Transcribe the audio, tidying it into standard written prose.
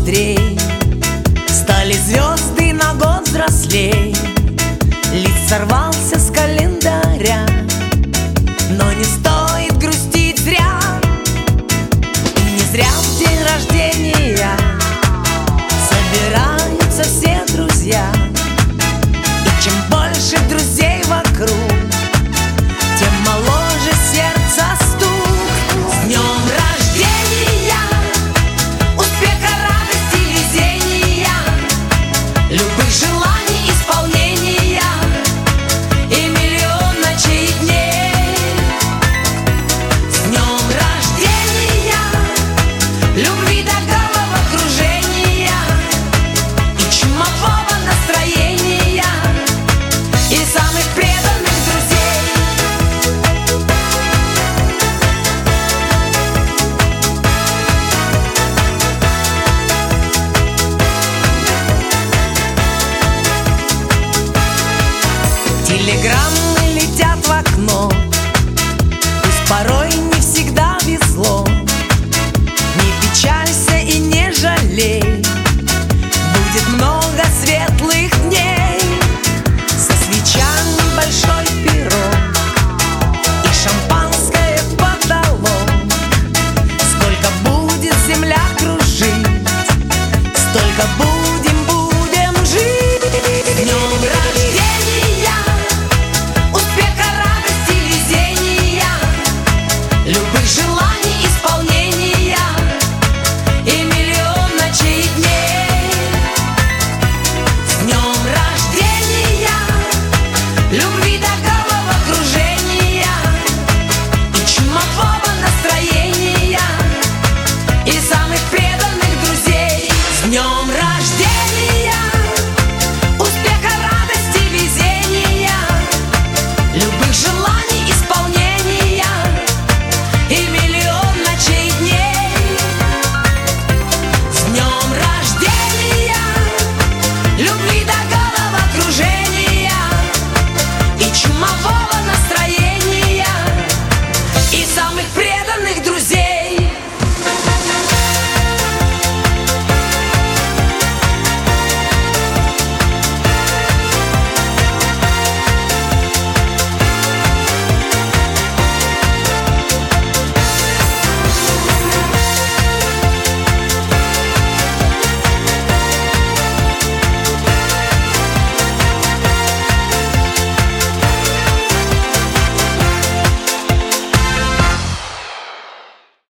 быстрей, стали звезды на год взрослей. Лист сорвался с календаря, но не стоит грустить зря. И не зря в день рождения собираются все друзья. И чем больше друзей вокруг, тем моложе сердце стук. С днем рождения, успеха, радости, везения, любых желаний исполнения и миллион ночей и дней. С днем рождения, любви до